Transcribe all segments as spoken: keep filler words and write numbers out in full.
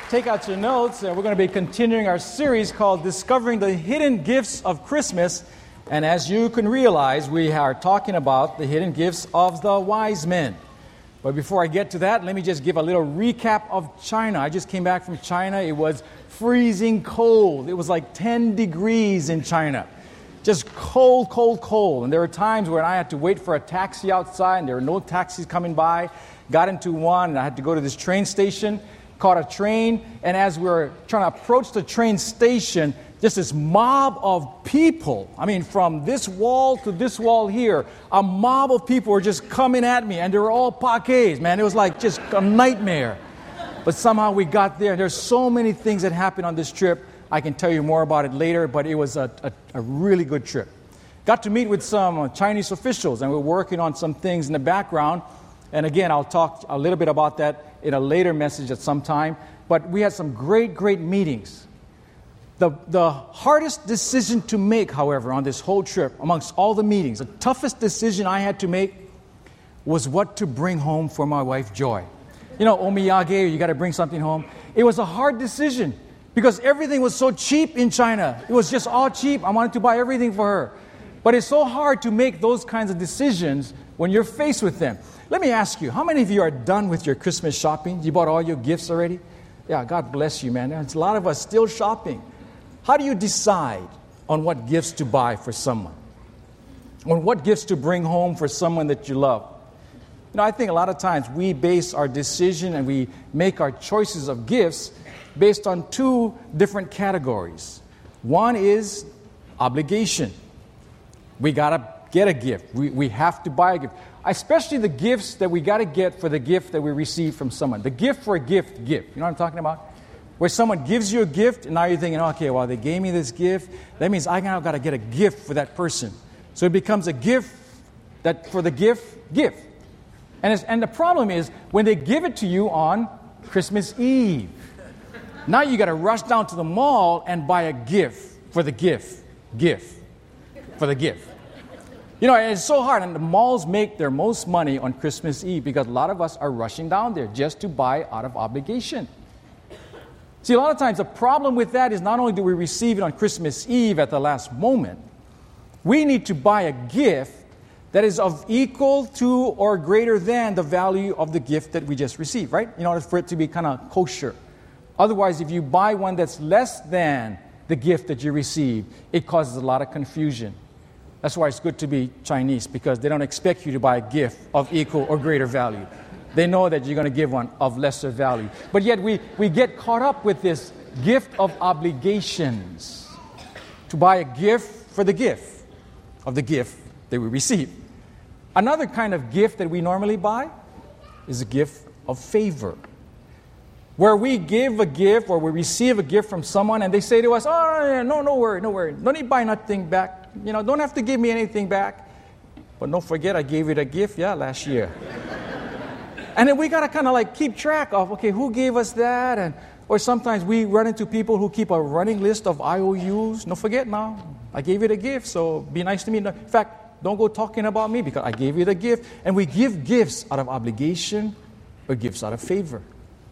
take out your notes, and we're going to be continuing our series called Discovering the Hidden Gifts of Christmas. And as you can realize, we are talking about the hidden gifts of the wise men. But before I get to that, let me just give a little recap of China. I just came back from China. It was freezing cold. It was like ten degrees in China. Just cold, cold, cold. And there were times when I had to wait for a taxi outside, and there were no taxis coming by. Got into one, and I had to go to this train station. Caught a train, and as we were trying to approach the train station, just this mob of people, I mean, from this wall to this wall here, a mob of people were just coming at me, and they were all Parquets, man. It was like just a nightmare. But somehow we got there. There's so many things that happened on this trip. I can tell you more about it later, but it was a, a, a really good trip. Got to meet with some Chinese officials, and we we're working on some things in the background. And again, I'll talk a little bit about that in a later message at some time. But we had some great, great meetings. The, the hardest decision to make, however, on this whole trip, amongst all the meetings, the toughest decision I had to make was what to bring home for my wife, Joy. You know, omiyage, you got to bring something home. It was a hard decision because everything was so cheap in China. It was just all cheap. I wanted to buy everything for her. But it's so hard to make those kinds of decisions when you're faced with them. Let me ask you, how many of you are done with your Christmas shopping? You bought all your gifts already? Yeah, God bless you, man. There's a lot of us still shopping. How do you decide on what gifts to buy for someone? On what gifts to bring home for someone that you love? You know, I think a lot of times we base our decision and we make our choices of gifts based on two different categories. One is obligation. We got to get a gift. We, we have to buy a gift. Especially the gifts that we got to get for the gift that we receive from someone. The gift for a gift, gift. You know what I'm talking about? Where someone gives you a gift, and now you're thinking, okay, well, they gave me this gift. That means I now got to get a gift for that person. So it becomes a gift that for the gift, gift. And, it's, and the problem is when they give it to you on Christmas Eve. Now you got to rush down to the mall and buy a gift for the gift, gift, for the gift. You know, it's so hard, and the malls make their most money on Christmas Eve because a lot of us are rushing down there just to buy out of obligation. See, a lot of times the problem with that is not only do we receive it on Christmas Eve at the last moment, we need to buy a gift that is of equal to or greater than the value of the gift that we just received, right? In order for it to be kind of kosher. Otherwise, if you buy one that's less than the gift that you received, it causes a lot of confusion. That's why it's good to be Chinese, because they don't expect you to buy a gift of equal or greater value. They know that you're going to give one of lesser value. But yet we, we get caught up with this gift of obligations to buy a gift for the gift of the gift that we receive. Another kind of gift that we normally buy is a gift of favor, where we give a gift or we receive a gift from someone and they say to us, oh, no, no worry, no worry. Don't need to buy nothing back. You know, don't have to give me anything back. But don't forget I gave you the gift, yeah, last year. And then we got to kind of like keep track of, okay, who gave us that? And or sometimes we run into people who keep a running list of I O Us. Don't forget now, I gave you the gift, so be nice to me. In fact, don't go talking about me because I gave you the gift. And we give gifts out of obligation or gifts out of favor.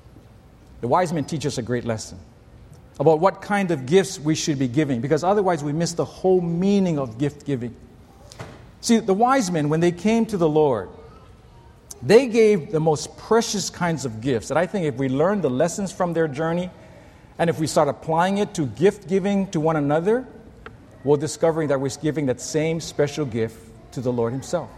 The wise men teach us a great lesson about what kind of gifts we should be giving, because otherwise we miss the whole meaning of gift giving. See, the wise men, when they came to the Lord, they gave the most precious kinds of gifts that I think if we learn the lessons from their journey and if we start applying it to gift giving to one another, we'll discover that we're giving that same special gift to the Lord Himself.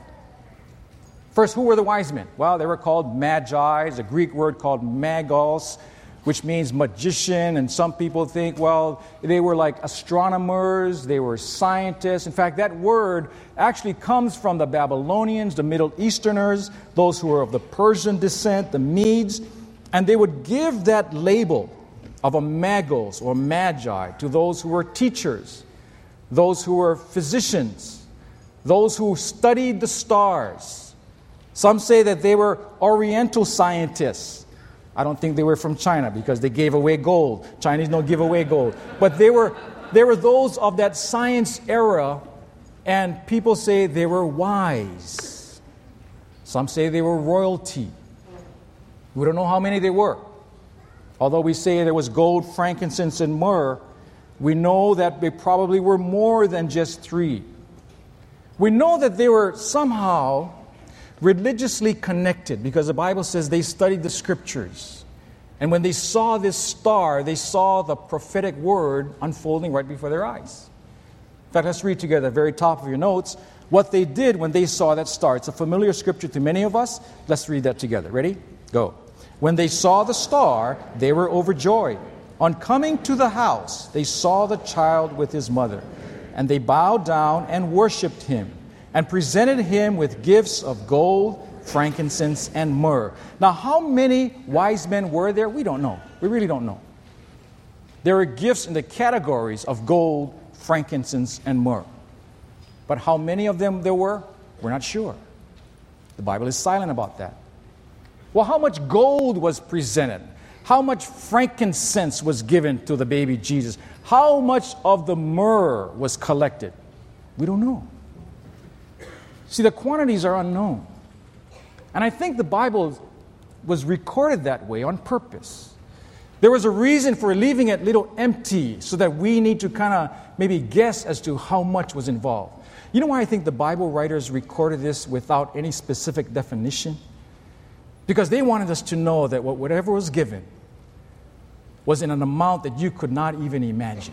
First, who were the wise men? Well, they were called magi, a Greek word called magos, which means magician, and some people think, well, they were like astronomers, they were scientists. In fact, that word actually comes from the Babylonians, the Middle Easterners, those who were of the Persian descent, the Medes, and they would give that label of a magos or magi to those who were teachers, those who were physicians, those who studied the stars. Some say that they were Oriental scientists. I don't think they were from China because they gave away gold. Chinese don't give away gold. But they were, they were those of that science era, and people say they were wise. Some say they were royalty. We don't know how many they were. Although we say there was gold, frankincense, and myrrh, we know that they probably were more than just three. We know that they were somehow religiously connected because the Bible says they studied the Scriptures. And when they saw this star, they saw the prophetic word unfolding right before their eyes. In fact, let's read together at the very top of your notes what they did when they saw that star. It's a familiar scripture to many of us. Let's read that together. Ready? Go. When they saw the star, they were overjoyed. On coming to the house, they saw the child with his mother, and they bowed down and worshipped him, and presented him with gifts of gold, frankincense, and myrrh. Now, how many wise men were there? We don't know. We really don't know. There were gifts in the categories of gold, frankincense, and myrrh. But how many of them there were, we're not sure. The Bible is silent about that. Well, how much gold was presented? How much frankincense was given to the baby Jesus? How much of the myrrh was collected? We don't know. See, the quantities are unknown. And I think the Bible was recorded that way on purpose. There was a reason for leaving it a little empty so that we need to kind of maybe guess as to how much was involved. You know why I think the Bible writers recorded this without any specific definition? Because they wanted us to know that whatever was given was in an amount that you could not even imagine.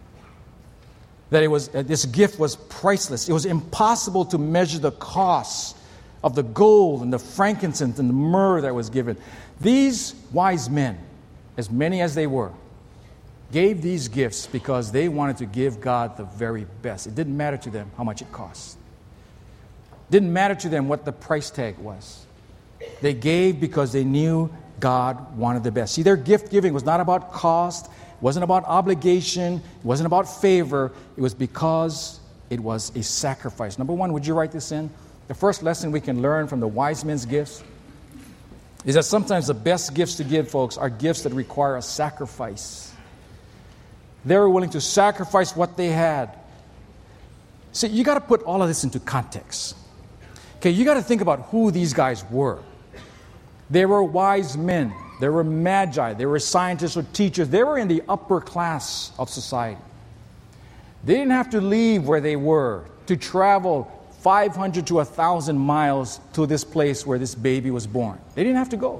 That it was, uh, this gift was priceless. It was impossible to measure the cost of the gold and the frankincense and the myrrh that was given. These wise men, as many as they were, gave these gifts because they wanted to give God the very best. It didn't matter to them how much it cost. It didn't matter to them what the price tag was. They gave because they knew God wanted the best. See, their gift giving was not about cost, it wasn't about obligation, it wasn't about favor. It was because it was a sacrifice. Number one, would you write this in? The first lesson we can learn from the wise men's gifts is that sometimes the best gifts to give, folks, are gifts that require a sacrifice. They were willing to sacrifice what they had. See, you got to put all of this into context. Okay, you got to think about who these guys were. They were wise men. They were magi. They were scientists or teachers. They were in the upper class of society. They didn't have to leave where they were to travel five hundred to one thousand miles to this place where this baby was born. They didn't have to go.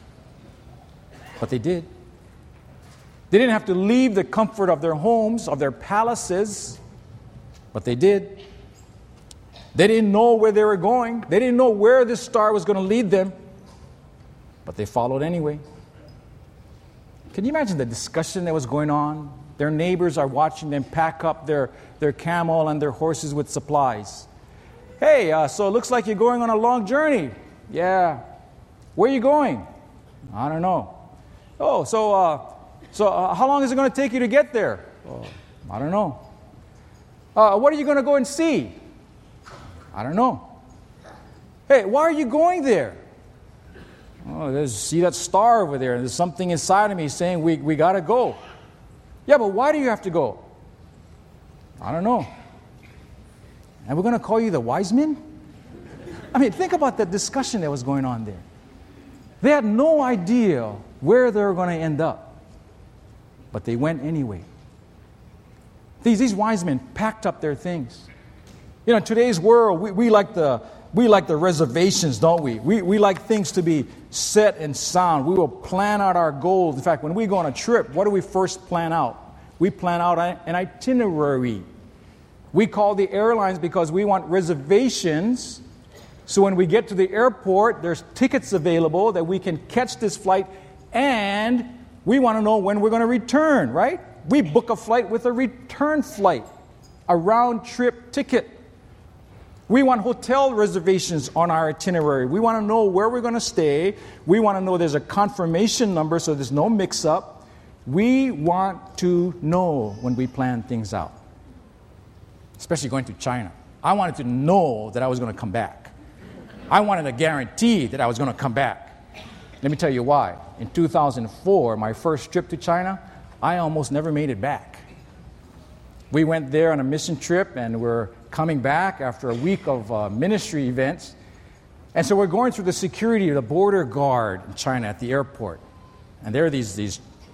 But they did. They didn't have to leave the comfort of their homes, of their palaces. But they did. They didn't know where they were going. They didn't know where this star was going to lead them. But they followed anyway. Can you imagine the discussion that was going on? Their neighbors are watching them pack up their, their camel and their horses with supplies. Hey, uh, so it looks like you're going on a long journey. Yeah. Where are you going? I don't know. Oh, so uh, so uh, how long is it going to take you to get there? Oh, I don't know. Uh, what are you going to go and see? I don't know. Hey, why are you going there? Oh, there's, see that star over there. There's something inside of me saying we, we got to go. Yeah, but why do you have to go? I don't know. And we're going to call you the wise men? I mean, think about that discussion that was going on there. They had no idea where they were going to end up. But they went anyway. These, these wise men packed up their things. You know, in today's world, we, we like the we like the reservations, don't we? we? We like things to be set and sound. We will plan out our goals. In fact, when we go on a trip, what do we first plan out? We plan out an itinerary. We call the airlines because we want reservations. So when we get to the airport, there's tickets available that we can catch this flight, and we want to know when we're going to return, right? We book a flight with a return flight, a round-trip ticket. We want hotel reservations on our itinerary. We want to know where we're going to stay. We want to know there's a confirmation number so there's no mix-up. We want to know when we plan things out, especially going to China. I wanted to know that I was going to come back. I wanted a guarantee that I was going to come back. Let me tell you why. In two thousand four, my first trip to China, I almost never made it back. We went there on a mission trip, and we're coming back after a week of uh, ministry events. And so we're going through the security of the border guard in China at the airport. And there are these, these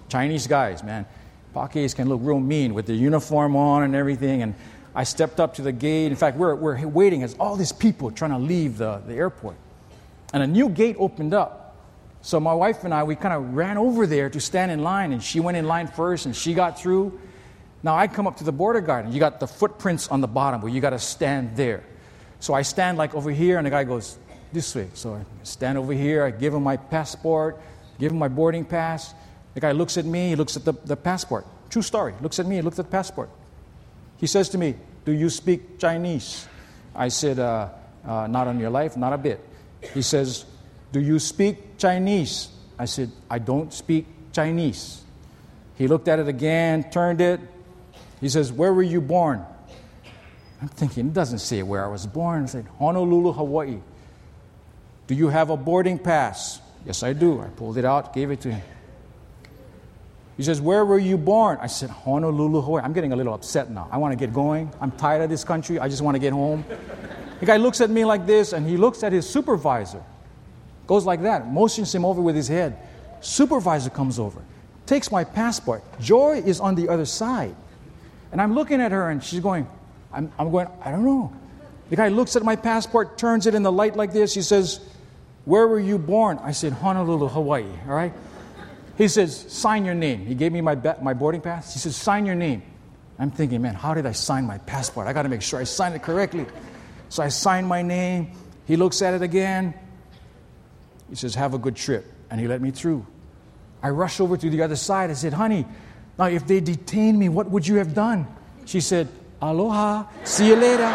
Chinese guys, man. Pakis can look real mean with their uniform on and everything. And I stepped up to the gate. In fact, we're, we're waiting as all these people trying to leave the, the airport. And a new gate opened up. So my wife and I, we kind of ran over there to stand in line. And she went in line first, and she got through. Now I come up to the border guard, and you got the footprints on the bottom where you got to stand there. So I stand like over here, and the guy goes this way. So I stand over here. I give him my passport, give him my boarding pass. The guy looks at me. He looks at the, the passport. True story. Looks at me. He looks at the passport. He says to me, "Do you speak Chinese?" I said, uh, uh, "Not on your life, not a bit." He says, "Do you speak Chinese?" I said, "I don't speak Chinese." He looked at it again, turned it. He says, "Where were you born?" I'm thinking, it doesn't say where I was born. I said, "Honolulu, Hawaii." "Do you have a boarding pass?" "Yes, I do." I pulled it out, gave it to him. He says, "Where were you born?" I said, "Honolulu, Hawaii." I'm getting a little upset now. I want to get going. I'm tired of this country. I just want to get home. The guy looks at me like this, and he looks at his supervisor. Goes like that, motions him over with his head. Supervisor comes over, takes my passport. Joy is on the other side. And I'm looking at her, and she's going, I'm, I'm going, I don't know. The guy looks at my passport, turns it in the light like this. He says, "Where were you born?" I said, "Honolulu, Hawaii." All right? He says, "Sign your name." He gave me my ba- my boarding pass. He says, "Sign your name." I'm thinking, man, how did I sign my passport? I got to make sure I signed it correctly. So I signed my name. He looks at it again. He says, "Have a good trip." And he let me through. I rushed over to the other side. I said, "Honey, now if they detained me, what would you have done?" She said, "Aloha, see you later."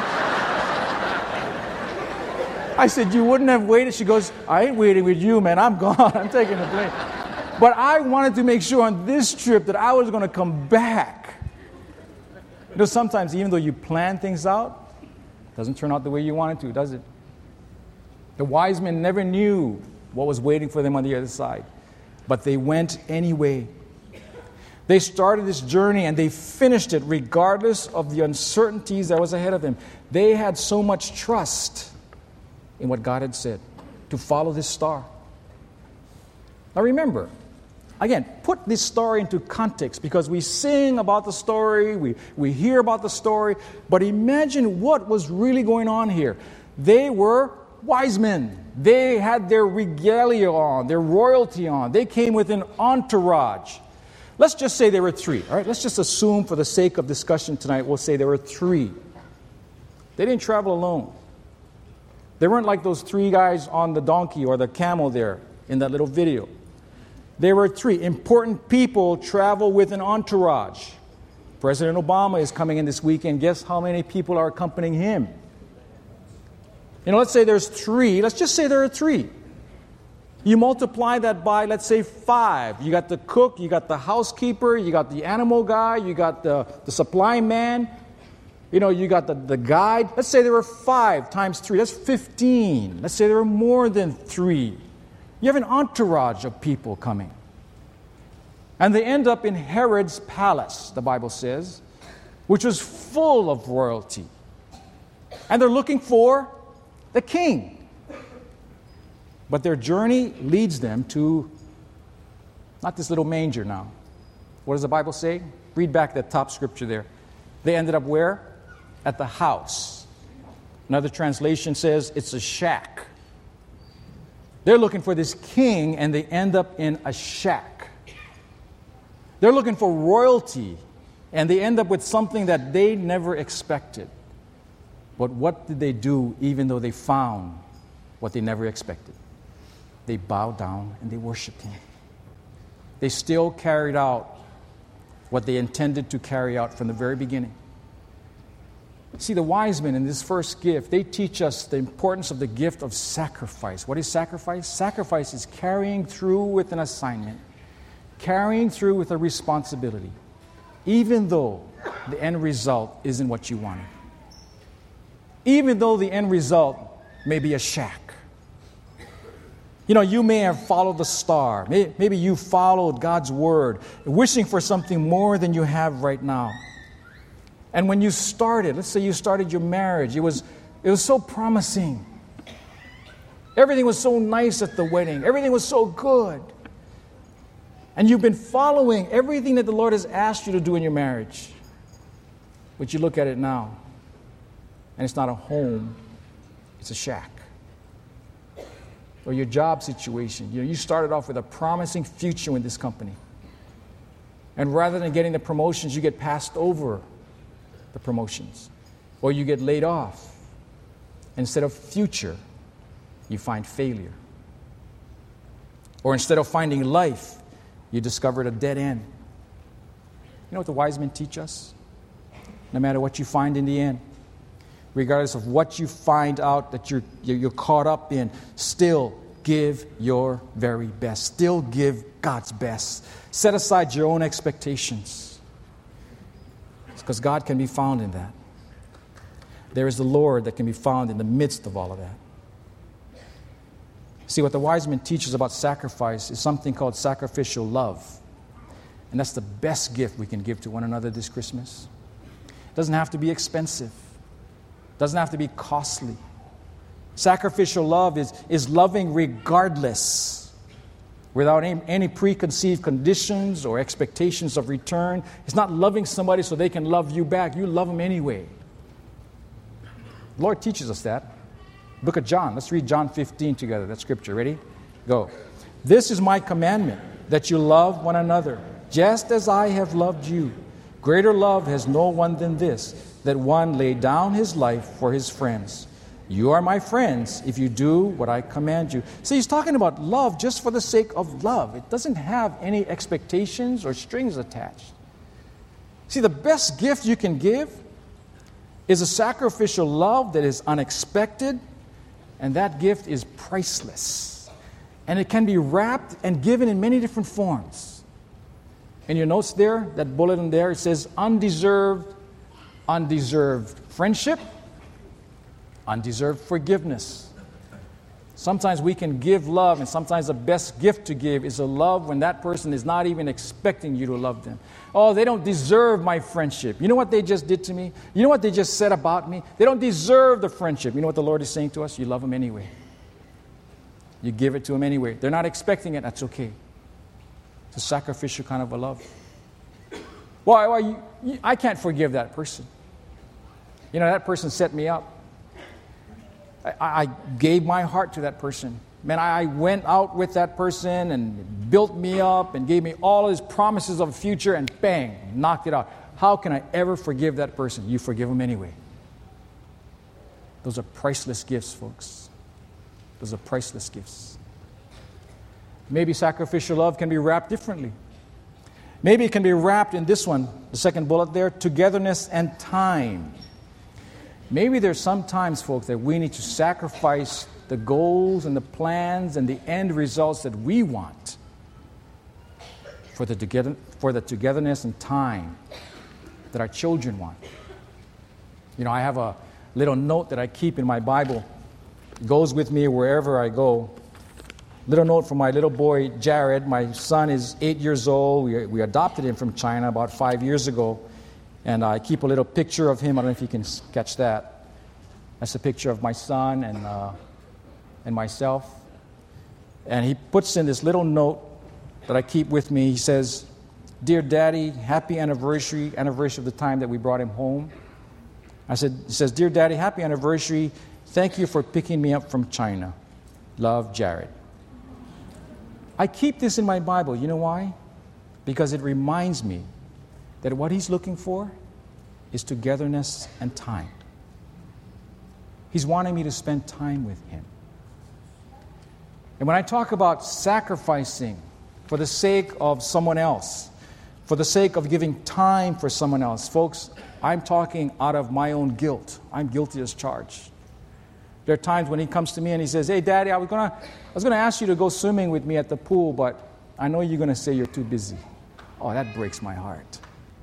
I said, "You wouldn't have waited?" She goes, "I ain't waiting with you, man. I'm gone. I'm taking the plane." But I wanted to make sure on this trip that I was going to come back. You know, sometimes even though you plan things out, it doesn't turn out the way you want it to, does it? The wise men never knew what was waiting for them on the other side, but they went anyway. They started this journey and they finished it regardless of the uncertainties that was ahead of them. They had so much trust in what God had said to follow this star. Now remember, again, put this story into context, because we sing about the story, we, we hear about the story, but imagine what was really going on here. They were wise men. They had their regalia on, their royalty on. They came with an entourage. Let's just say there were three, all right? Let's just assume for the sake of discussion tonight, we'll say there were three. They didn't travel alone. They weren't like those three guys on the donkey or the camel there in that little video. There were three important people travel with an entourage. President Obama is coming in this weekend. Guess how many people are accompanying him? You know, let's say there's three. Let's just say there are three. You multiply that by, let's say, five. You got the cook, you got the housekeeper, you got the animal guy, you got the, the supply man, you know, you got the, the guide. Let's say there were five times three. That's fifteen. Let's say there were more than three. You have an entourage of people coming. And they end up in Herod's palace, the Bible says, which was full of royalty. And they're looking for the king. But their journey leads them to, not this little manger now. What does the Bible say? Read back that top scripture there. They ended up where? At the house. Another translation says it's a shack. They're looking for this king, and they end up in a shack. They're looking for royalty, and they end up with something that they never expected. But what did they do even though they found what they never expected? They bowed down and they worshiped him. They still carried out what they intended to carry out from the very beginning. See, the wise men in this first gift, they teach us the importance of the gift of sacrifice. What is sacrifice? Sacrifice is carrying through with an assignment, carrying through with a responsibility, even though the end result isn't what you wanted. Even though the end result may be a shack. You know, you may have followed the star. Maybe you followed God's word, wishing for something more than you have right now. And when you started, let's say you started your marriage, it was, it was so promising. Everything was so nice at the wedding. Everything was so good. And you've been following everything that the Lord has asked you to do in your marriage. But you look at it now, and it's not a home, it's a shack. Or your job situation. You know, you started off with a promising future in this company. And rather than getting the promotions, you get passed over the promotions. Or you get laid off. Instead of future, you find failure. Or instead of finding life, you discovered a dead end. You know what the wise men teach us? No matter what you find in the end, regardless of what you find out that you're, you're caught up in, still give your very best. Still give God's best. Set aside your own expectations. It's because God can be found in that. There is the Lord that can be found in the midst of all of that. See, what the wise men teach us about sacrifice is something called sacrificial love. And that's the best gift we can give to one another this Christmas. It doesn't have to be expensive. It doesn't have to be costly. Sacrificial love is, is loving regardless, without any, any preconceived conditions or expectations of return. It's not loving somebody so they can love you back. You love them anyway. The Lord teaches us that. Book of John. Let's read John fifteen together. That's scripture. Ready? Go. This is my commandment, that you love one another, just as I have loved you. Greater love has no one than this, that one lay down his life for his friends. You are my friends if you do what I command you. See, he's talking about love just for the sake of love. It doesn't have any expectations or strings attached. See, the best gift you can give is a sacrificial love that is unexpected, and that gift is priceless. And it can be wrapped and given in many different forms. In your notes there, that bulletin there, it says undeserved, undeserved friendship, undeserved forgiveness. Sometimes we can give love, and sometimes the best gift to give is a love when that person is not even expecting you to love them. Oh, they don't deserve my friendship. You know what they just did to me? You know what they just said about me? They don't deserve the friendship. You know what the Lord is saying to us? You love them anyway. You give it to them anyway. They're not expecting it. That's okay. It's a sacrificial kind of a love. Why? Why you, you, I can't forgive that person. You know, that person set me up. I, I gave my heart to that person. Man, I went out with that person and built me up and gave me all his promises of a future, and bang, knocked it out. How can I ever forgive that person? You forgive them anyway. Those are priceless gifts, folks. Those are priceless gifts. Maybe sacrificial love can be wrapped differently. Maybe it can be wrapped in this one, the second bullet there, togetherness and time. Maybe there's some times, folks, that we need to sacrifice the goals and the plans and the end results that we want for the, together, for the togetherness and time that our children want. You know, I have a little note that I keep in my Bible. It goes with me wherever I go. Little note from my little boy, Jared. My son is eight years old. We, we adopted him from China about five years ago. And I keep a little picture of him. I don't know if you can catch that. That's a picture of my son and uh, and myself. And he puts in this little note that I keep with me. He says, "Dear Daddy, happy anniversary, anniversary of the time that we brought him home." I said, he says, "Dear Daddy, happy anniversary. Thank you for picking me up from China. Love, Jared." I keep this in my Bible. You know why? Because it reminds me that what he's looking for is togetherness and time. He's wanting me to spend time with him. And when I talk about sacrificing for the sake of someone else, for the sake of giving time for someone else, folks, I'm talking out of my own guilt. I'm guilty as charged. There are times when he comes to me and he says, "Hey, Daddy, I was gonna, I was gonna ask you to go swimming with me at the pool, but I know you're gonna say you're too busy." Oh, that breaks my heart.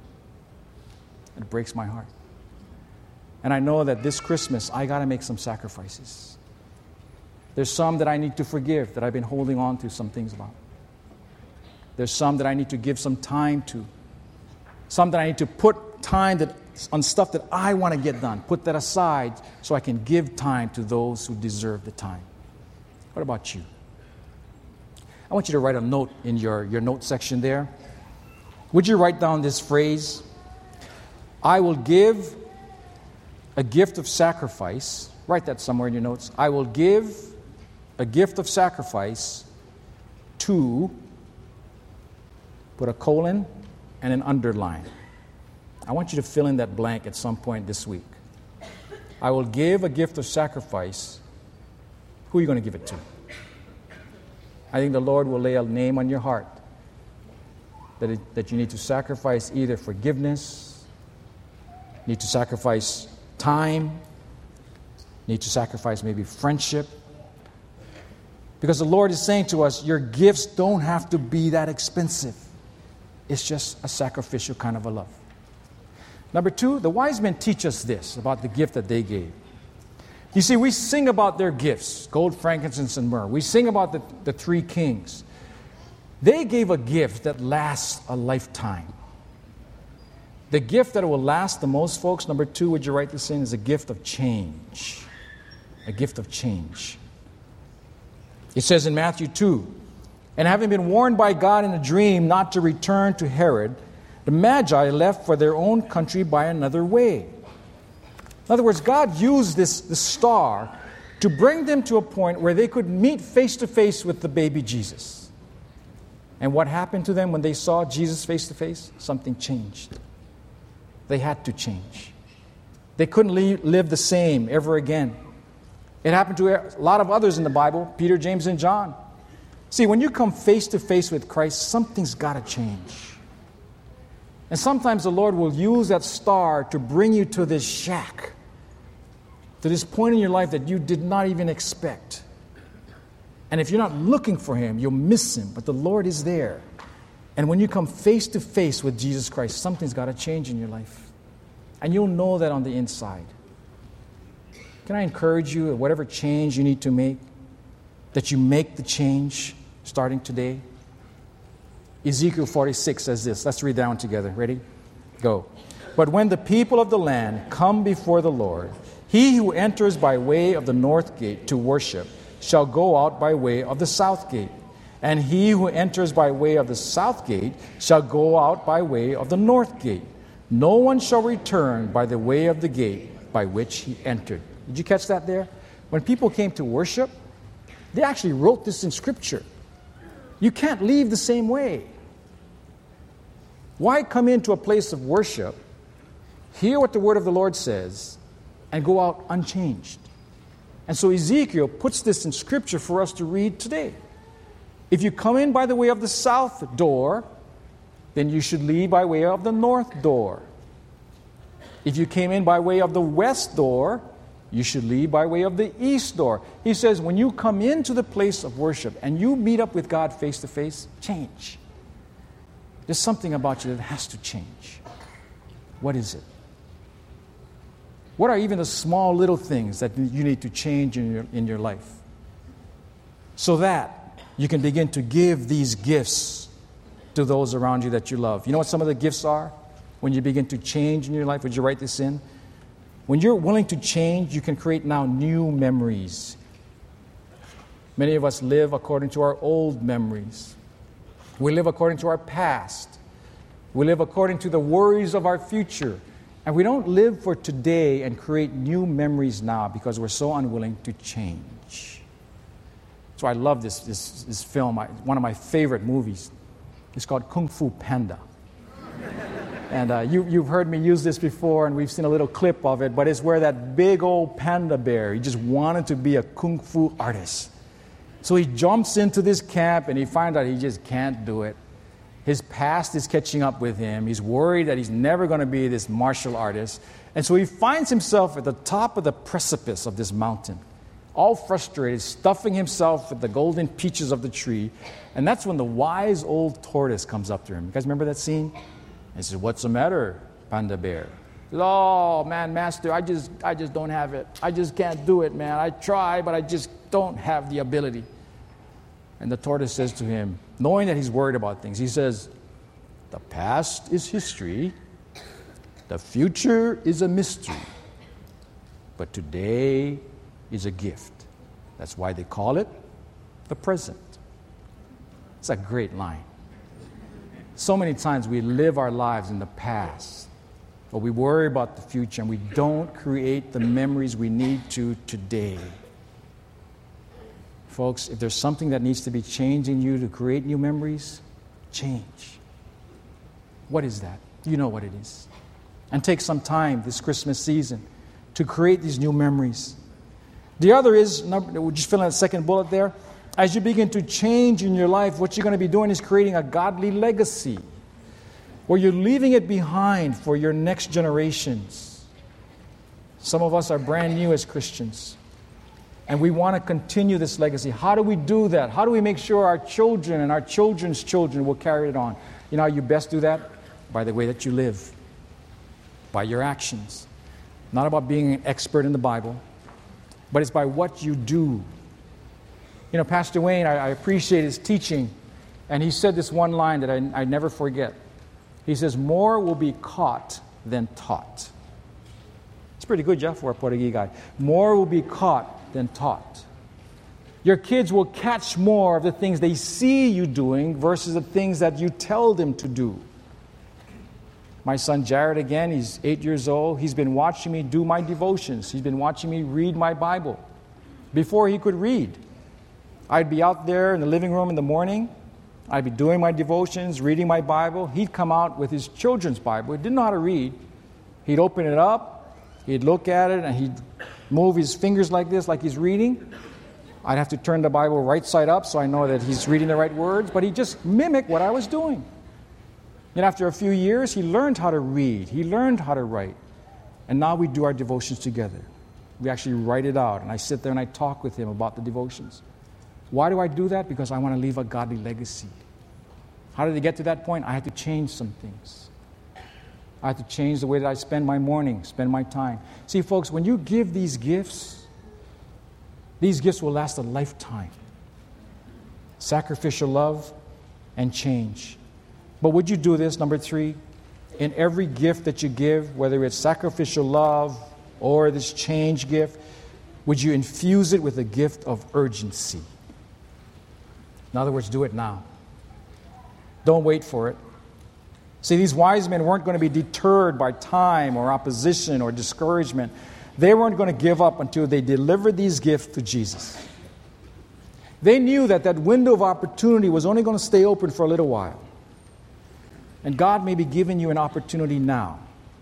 It breaks my heart. And I know that this Christmas, I got to make some sacrifices. There's some that I need to forgive, that I've been holding on to some things about. There's some that I need to give some time to. Some that I need to put time that, on stuff that I want to get done. Put that aside so I can give time to those who deserve the time. What about you? I want you to write a note in your, your note section there. Would you write down this phrase? I will give a gift of sacrifice. Write that somewhere in your notes. I will give a gift of sacrifice to, put a colon and an underline. I want you to fill in that blank at some point this week. I will give a gift of sacrifice. Who are you going to give it to? I think the Lord will lay a name on your heart that, it, that you need to sacrifice either forgiveness, need to sacrifice time, need to sacrifice maybe friendship. Because the Lord is saying to us, your gifts don't have to be that expensive. It's just a sacrificial kind of a love. Number two, the wise men teach us this about the gift that they gave. You see, we sing about their gifts, gold, frankincense, and myrrh. We sing about the, the three kings. They gave a gift that lasts a lifetime. The gift that will last the most, folks, number two, would you write this in, is a gift of change. A gift of change. It says in Matthew two, and having been warned by God in a dream not to return to Herod, the Magi left for their own country by another way. In other words, God used this, this star to bring them to a point where they could meet face to face with the baby Jesus. And what happened to them when they saw Jesus face to face? Something changed. They had to change. They couldn't leave, live the same ever again. It happened to a lot of others in the Bible, Peter, James, and John. See, when you come face to face with Christ, something's got to change. And sometimes the Lord will use that star to bring you to this shack, to this point in your life that you did not even expect. And if you're not looking for Him, you'll miss Him. But the Lord is there. And when you come face to face with Jesus Christ, something's got to change in your life. And you'll know that on the inside. Can I encourage you, at whatever change you need to make, that you make the change starting today? Ezekiel forty-six says this. Let's read that one together. Ready? Go. But when the people of the land come before the Lord, he who enters by way of the north gate to worship shall go out by way of the south gate. And he who enters by way of the south gate shall go out by way of the north gate. No one shall return by the way of the gate by which he entered. Did you catch that there? When people came to worship, they actually wrote this in Scripture. You can't leave the same way. Why come into a place of worship, hear what the word of the Lord says, and go out unchanged? And so Ezekiel puts this in Scripture for us to read today. If you come in by the way of the south door, then you should leave by way of the north door. If you came in by way of the west door, you should leave by way of the east door. He says, when you come into the place of worship and you meet up with God face to face, change. There's something about you that has to change. What is it? What are even the small little things that you need to change in your, in your life so that you can begin to give these gifts to those around you that you love? You know what some of the gifts are when you begin to change in your life? Would you write this in? When you're willing to change, you can create now new memories. Many of us live according to our old memories. We live according to our past. We live according to the worries of our future. And we don't live for today and create new memories now because we're so unwilling to change. So I love this, this, this film, I, one of my favorite movies. It's called Kung Fu Panda. And uh, you, you've heard me use this before, and we've seen a little clip of it, but it's where that big old panda bear, he just wanted to be a kung fu artist. So he jumps into this camp, and he finds out he just can't do it. His past is catching up with him. He's worried that he's never going to be this martial artist. And so he finds himself at the top of the precipice of this mountain, all frustrated, stuffing himself with the golden peaches of the tree. And that's when the wise old tortoise comes up to him. You guys remember that scene? He says, "What's the matter, Panda Bear?" He says, "Oh, man, master, I just, I just don't have it. I just can't do it, man. I try, but I just don't have the ability." And the tortoise says to him, knowing that he's worried about things, he says, "The past is history. The future is a mystery. But today is a gift. That's why they call it the present." It's a great line. So many times we live our lives in the past, but we worry about the future and we don't create the memories we need to today. Folks, if there's something that needs to be changed in you to create new memories, change. What is that? You know what it is. And take some time this Christmas season to create these new memories. The other is, number, we're just filling out the second bullet there. As you begin to change in your life, what you're going to be doing is creating a godly legacy, where you're leaving it behind for your next generations. Some of us are brand new as Christians, and we want to continue this legacy. How do we do that? How do we make sure our children and our children's children will carry it on? You know how you best do that? By the way that you live, by your actions. Not about being an expert in the Bible, but it's by what you do. You know, Pastor Wayne, I, I appreciate his teaching, and he said this one line that I, I never forget. He says, more will be caught than taught. It's pretty good, Jeff, for a Portuguese guy. More will be caught than taught. Your kids will catch more of the things they see you doing versus the things that you tell them to do. My son Jared, again, he's eight years old. He's been watching me do my devotions. He's been watching me read my Bible. Before he could read, I'd be out there in the living room in the morning. I'd be doing my devotions, reading my Bible. He'd come out with his children's Bible. He didn't know how to read. He'd open it up. He'd look at it, and he'd move his fingers like this, like he's reading. I'd have to turn the Bible right side up so I know that he's reading the right words. But he'd just mimic what I was doing. And after a few years, he learned how to read. He learned how to write. And now we do our devotions together. We actually write it out, and I sit there and I talk with him about the devotions. Why do I do that? Because I want to leave a godly legacy. How did it get to that point? I had to change some things. I had to change the way that I spend my morning, spend my time. See, folks, when you give these gifts, these gifts will last a lifetime. Sacrificial love and change. But would you do this, number three? In every gift that you give, whether it's sacrificial love or this change gift, would you infuse it with a gift of urgency? In other words, do it now. Don't wait for it. See, these wise men weren't going to be deterred by time or opposition or discouragement. They weren't going to give up until they delivered these gifts to Jesus. They knew that that window of opportunity was only going to stay open for a little while. And God may be giving you an opportunity now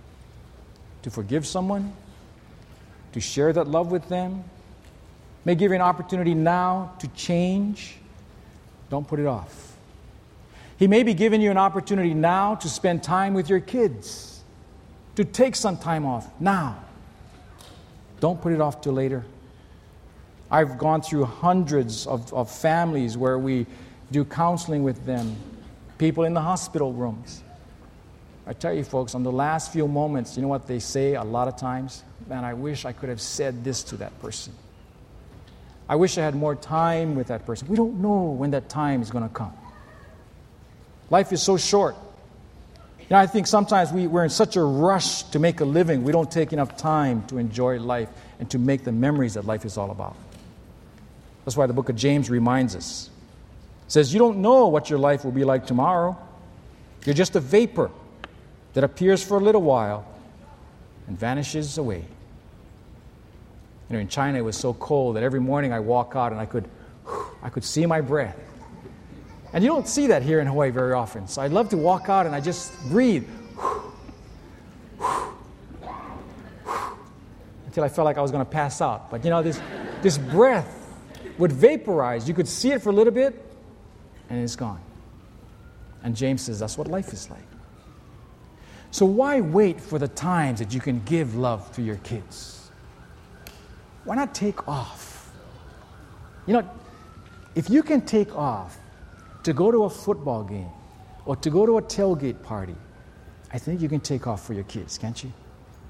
to forgive someone, to share that love with them, may give you an opportunity now to change. Don't put it off. He may be giving you an opportunity now to spend time with your kids, to take some time off now. Don't put it off till later. I've gone through hundreds of, of families where we do counseling with them, people in the hospital rooms. I tell you, folks, on the last few moments, you know what they say a lot of times? Man, I wish I could have said this to that person. I wish I had more time with that person. We don't know when that time is going to come. Life is so short. You know, I think sometimes we, we're in such a rush to make a living, we don't take enough time to enjoy life and to make the memories that life is all about. That's why the book of James reminds us. It says, you don't know what your life will be like tomorrow. You're just a vapor that appears for a little while and vanishes away. You know, in China, it was so cold that every morning I walk out and I could, I could see my breath. And you don't see that here in Hawaii very often. So I love to walk out and I just breathe. Until I felt like I was going to pass out. But you know, this, this breath would vaporize. You could see it for a little bit and it's gone. And James says that's what life is like. So why wait for the times that you can give love to your kids? Why not take off? You know, if you can take off to go to a football game or to go to a tailgate party, I think you can take off for your kids, can't you?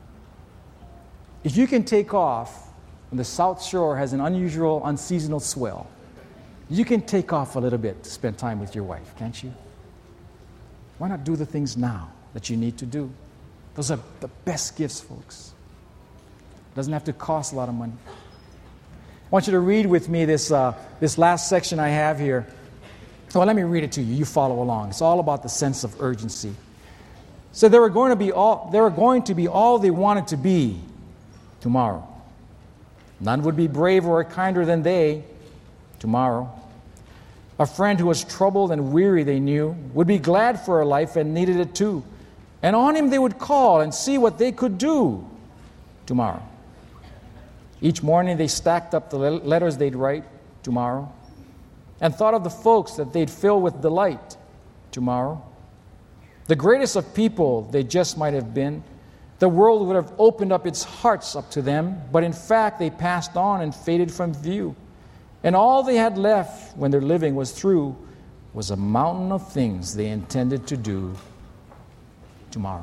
If you can take off when the South Shore has an unusual, unseasonal swell, you can take off a little bit to spend time with your wife, can't you? Why not do the things now that you need to do? Those are the best gifts, folks. It doesn't have to cost a lot of money. I want you to read with me this, uh, this last section I have here. Well, let me read it to you. You follow along. It's all about the sense of urgency. So they were going to be all they were going to be all they wanted to be tomorrow. None would be braver or kinder than they tomorrow. A friend who was troubled and weary, they knew, would be glad for a life and needed it too. And on him they would call and see what they could do tomorrow. Each morning they stacked up the letters they'd write tomorrow and thought of the folks that they'd fill with delight tomorrow. The greatest of people they just might have been. The world would have opened up its hearts up to them, but in fact they passed on and faded from view. And all they had left when their living was through was a mountain of things they intended to do tomorrow.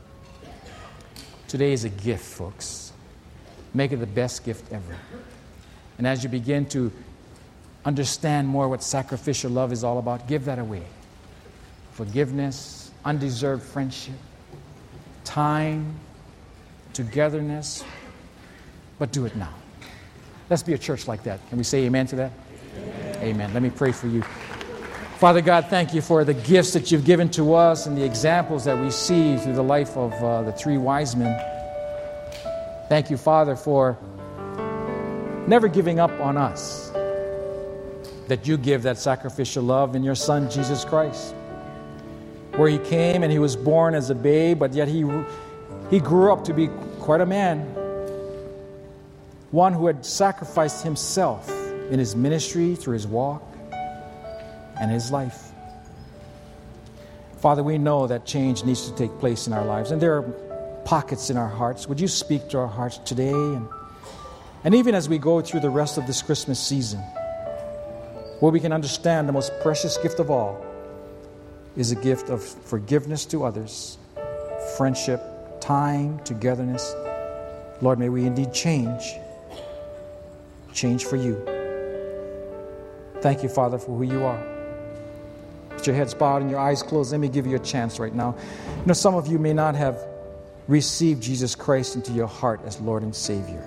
Today is a gift, folks. Make it the best gift ever. And as you begin to understand more what sacrificial love is all about, give that away. Forgiveness, undeserved friendship, time, togetherness, but do it now. Let's be a church like that. Can we say amen to that? Amen. Amen. Let me pray for you. Father God, thank you for the gifts that you've given to us and the examples that we see through the life of uh, the three wise men. Thank you, Father, for never giving up on us, that you give that sacrificial love in your Son, Jesus Christ, where he came and he was born as a babe, but yet he, he grew up to be quite a man, one who had sacrificed himself in his ministry, through his walk, and his life. Father, we know that change needs to take place in our lives, and there are pockets in our hearts. Would you speak to our hearts today? And, and even as we go through the rest of this Christmas season, where we can understand the most precious gift of all is a gift of forgiveness to others, friendship, time, togetherness. Lord, may we indeed change. Change for you. Thank you, Father, for who you are. With your heads bowed and your eyes closed, let me give you a chance right now. You know, some of you may not have received Jesus Christ into your heart as Lord and Savior.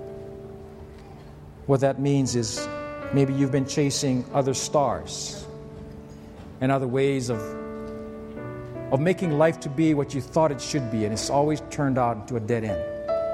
What that means is maybe you've been chasing other stars and other ways of, of making life to be what you thought it should be, and it's always turned out into a dead end.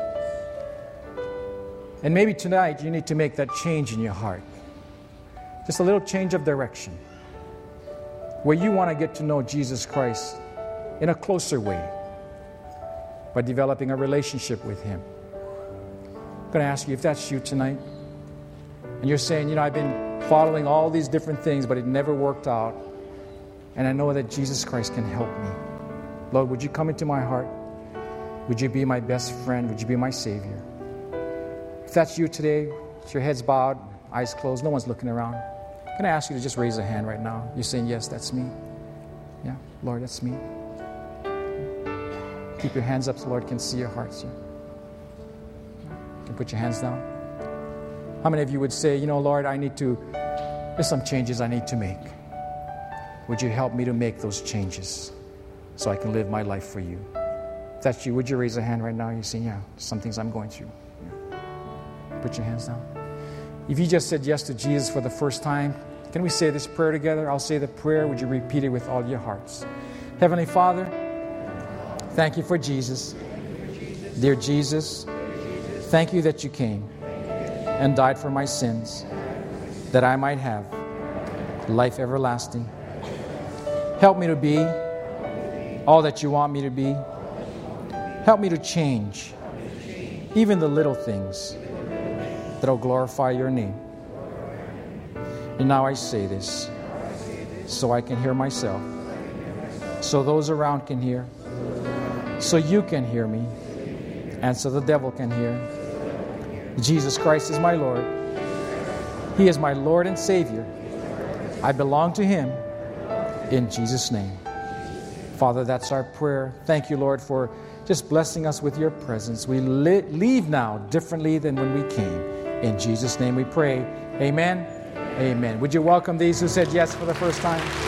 And maybe tonight you need to make that change in your heart. Just a little change of direction, where you want to get to know Jesus Christ in a closer way by developing a relationship with him. I'm going to ask you if that's you tonight, and you're saying, you know, I've been following all these different things, but it never worked out, and I know that Jesus Christ can help me. Lord, would you come into my heart? Would you be my best friend? Would you be my Savior? If that's you today, with your heads bowed, eyes closed, no one's looking around, I'm going to ask you to just raise a hand right now. You're saying, yes, that's me. Yeah, Lord, that's me. Keep your hands up so the Lord can see your hearts. You can put your hands down. How many of you would say, you know, Lord, I need to, there's some changes I need to make. Would you help me to make those changes so I can live my life for you? If that's you, would you raise a hand right now? You're saying, yeah, some things I'm going through. Put your hands down. If you just said yes to Jesus for the first time, can we say this prayer together? I'll say the prayer. Would you repeat it with all your hearts? Heavenly Father, thank you for Jesus. Dear Jesus, thank you that you came and died for my sins, that I might have life everlasting. Help me to be all that you want me to be. Help me to change even the little things that will glorify your name. And now I say this so I can hear myself, so those around can hear, so you can hear me, and so the devil can hear. Jesus Christ is my Lord. He is my Lord and Savior. I belong to him in Jesus' name. Father, that's our prayer. Thank you, Lord, for just blessing us with your presence. We li- leave now differently than when we came. In Jesus' name we pray. Amen. Amen. Would you welcome these who said yes for the first time?